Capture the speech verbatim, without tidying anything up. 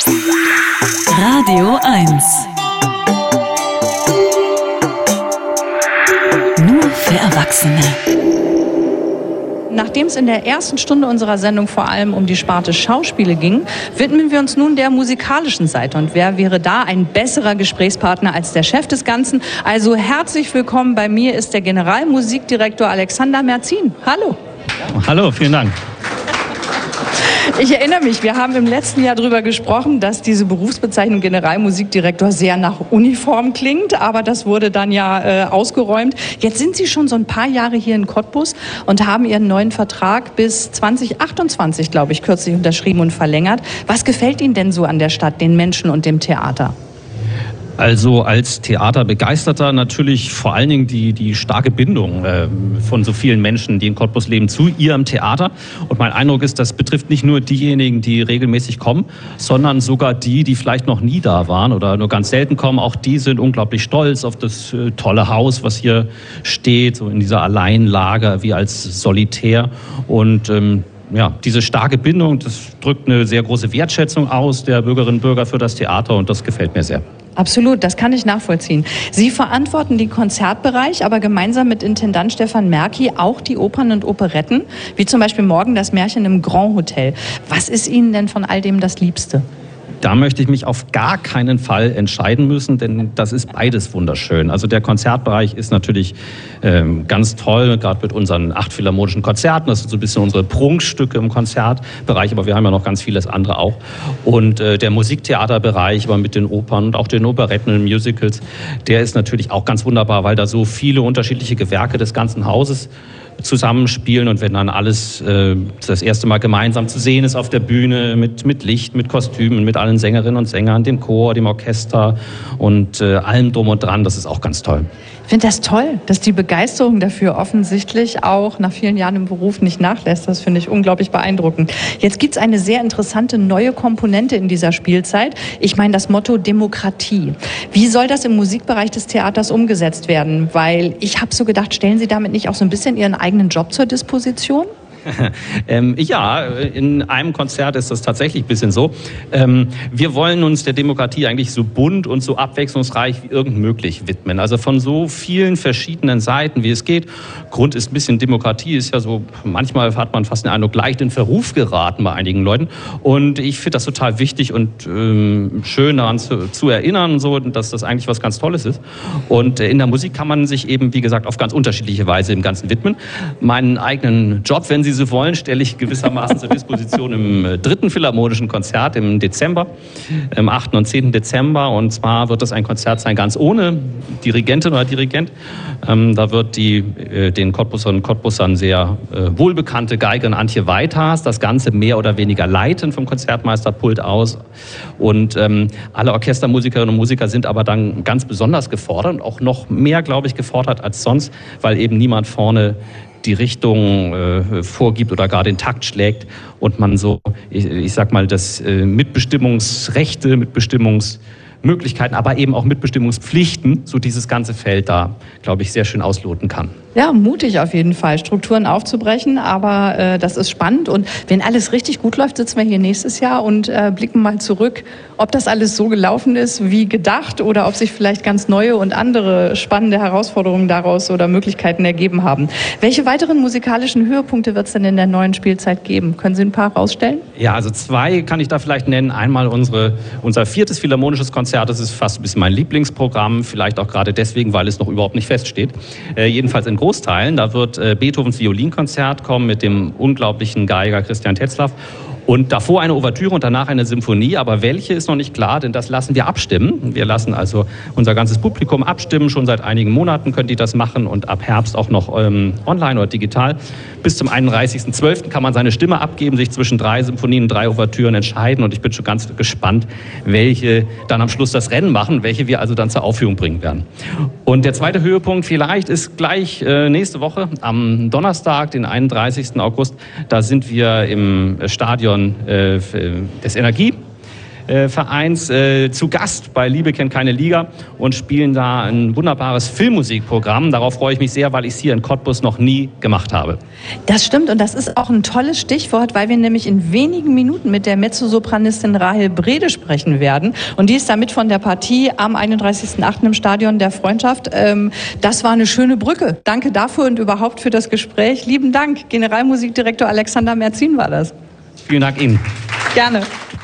Radio eins. Nur für Erwachsene. Nachdem es in der ersten Stunde unserer Sendung vor allem um die Sparte Schauspiele ging, widmen wir uns nun der musikalischen Seite. Und wer wäre da ein besserer Gesprächspartner als der Chef des Ganzen? Also herzlich willkommen, bei mir ist der Generalmusikdirektor Alexander Merzin. Hallo. Hallo, vielen Dank. Ich erinnere mich, wir haben im letzten Jahr darüber gesprochen, dass diese Berufsbezeichnung Generalmusikdirektor sehr nach Uniform klingt, aber das wurde dann ja äh, ausgeräumt. Jetzt sind Sie schon so ein paar Jahre hier in Cottbus und haben Ihren neuen Vertrag bis zwanzig achtundzwanzig, glaube ich, kürzlich unterschrieben und verlängert. Was gefällt Ihnen denn so an der Stadt, den Menschen und dem Theater? Also als Theaterbegeisterter natürlich vor allen Dingen die, die starke Bindung äh, von so vielen Menschen, die in Cottbus leben, zu ihrem Theater. Und mein Eindruck ist, das betrifft nicht nur diejenigen, die regelmäßig kommen, sondern sogar die, die vielleicht noch nie da waren oder nur ganz selten kommen. Auch die sind unglaublich stolz auf das äh, tolle Haus, was hier steht, so in dieser Alleinlage wie als Solitär. Und ähm, ja, diese starke Bindung, das drückt eine sehr große Wertschätzung aus der Bürgerinnen und Bürger für das Theater und das gefällt mir sehr. Absolut, das kann ich nachvollziehen. Sie verantworten den Konzertbereich, aber gemeinsam mit Intendant Stefan Merki auch die Opern und Operetten, wie zum Beispiel morgen das Märchen im Grand Hotel. Was ist Ihnen denn von all dem das Liebste? Da möchte ich mich auf gar keinen Fall entscheiden müssen, denn das ist beides wunderschön. Also der Konzertbereich ist natürlich ähm, ganz toll, gerade mit unseren acht philharmonischen Konzerten. Das sind so ein bisschen unsere Prunkstücke im Konzertbereich, aber wir haben ja noch ganz vieles andere auch. Und äh, der Musiktheaterbereich, aber mit den Opern und auch den Operetten und Musicals, der ist natürlich auch ganz wunderbar, weil da so viele unterschiedliche Gewerke des ganzen Hauses zusammenspielen und wenn dann alles äh, das erste Mal gemeinsam zu sehen ist auf der Bühne mit, mit Licht, mit Kostümen, mit allen Sängerinnen und Sängern, dem Chor, dem Orchester und äh, allem drum und dran, das ist auch ganz toll. Ich finde das toll, dass die Begeisterung dafür offensichtlich auch nach vielen Jahren im Beruf nicht nachlässt. Das finde ich unglaublich beeindruckend. Jetzt gibt es eine sehr interessante neue Komponente in dieser Spielzeit. Ich meine das Motto Demokratie. Wie soll das im Musikbereich des Theaters umgesetzt werden? Weil ich habe so gedacht, stellen Sie damit nicht auch so ein bisschen Ihren eigenen Job zur Disposition? ähm, ja, in einem Konzert ist das tatsächlich ein bisschen so. Ähm, wir wollen uns der Demokratie eigentlich so bunt und so abwechslungsreich wie irgend möglich widmen. Also von so vielen verschiedenen Seiten, wie es geht. Grund ist ein bisschen, Demokratie ist ja so, manchmal hat man fast den Eindruck, leicht in Verruf geraten bei einigen Leuten. Und ich finde das total wichtig und ähm, schön daran zu, zu erinnern, so, dass das eigentlich was ganz Tolles ist. Und äh, in der Musik kann man sich eben, wie gesagt, auf ganz unterschiedliche Weise dem Ganzen widmen. Meinen eigenen Job, wenn Sie Sie so wollen, stelle ich gewissermaßen zur Disposition im äh, dritten Philharmonischen Konzert im Dezember, am achten und zehnten Dezember. Und zwar wird das ein Konzert sein, ganz ohne Dirigentin oder Dirigent. Ähm, da wird die äh, den Cottbusern und Cottbusern sehr äh, wohlbekannte Geigerin Antje Weithas das Ganze mehr oder weniger leiten vom Konzertmeisterpult aus. Und ähm, alle Orchestermusikerinnen und Musiker sind aber dann ganz besonders gefordert und auch noch mehr, glaube ich, gefordert als sonst, weil eben niemand vorne die Richtung äh, vorgibt oder gar den Takt schlägt und man so, ich, ich sag mal, das äh, Mitbestimmungsrechte, Mitbestimmungsmöglichkeiten, aber eben auch Mitbestimmungspflichten, so dieses ganze Feld da, glaube ich, sehr schön ausloten kann. Ja, mutig auf jeden Fall, Strukturen aufzubrechen, aber äh, das ist spannend und wenn alles richtig gut läuft, sitzen wir hier nächstes Jahr und äh, blicken mal zurück, ob das alles so gelaufen ist wie gedacht oder ob sich vielleicht ganz neue und andere spannende Herausforderungen daraus oder Möglichkeiten ergeben haben. Welche weiteren musikalischen Höhepunkte wird es denn in der neuen Spielzeit geben? Können Sie ein paar rausstellen? Ja, also zwei kann ich da vielleicht nennen. Einmal unsere, unser viertes philharmonisches Konzert, das ist fast ein bisschen mein Lieblingsprogramm, vielleicht auch gerade deswegen, weil es noch überhaupt nicht feststeht. Äh, jedenfalls in Großteilen. Da wird äh, Beethovens Violinkonzert kommen mit dem unglaublichen Geiger Christian Tetzlaff. Und davor eine Ouvertüre und danach eine Symphonie. Aber welche ist noch nicht klar, denn das lassen wir abstimmen. Wir lassen also unser ganzes Publikum abstimmen. Schon seit einigen Monaten können die das machen und ab Herbst auch noch ähm, online oder digital. Bis zum einunddreißigsten zwölften kann man seine Stimme abgeben, sich zwischen drei Symphonien und drei Ouvertüren entscheiden. Und ich bin schon ganz gespannt, welche dann am Schluss das Rennen machen, welche wir also dann zur Aufführung bringen werden. Und der zweite Höhepunkt vielleicht ist gleich äh, nächste Woche am Donnerstag, den einunddreißigsten August. Da sind wir im Stadion äh, des Energie. äh, Vereins äh, zu Gast bei Liebe kennt keine Liga und spielen da ein wunderbares Filmmusikprogramm. Darauf freue ich mich sehr, weil ich es hier in Cottbus noch nie gemacht habe. Das stimmt und das ist auch ein tolles Stichwort, weil wir nämlich in wenigen Minuten mit der Mezzosopranistin Rahel Brede sprechen werden. Und die ist damit von der Partie am einunddreißigsten achten im Stadion der Freundschaft. Ähm, das war eine schöne Brücke. Danke dafür und überhaupt für das Gespräch. Lieben Dank. Generalmusikdirektor Alexander Merzin war das. Vielen Dank Ihnen. Gerne.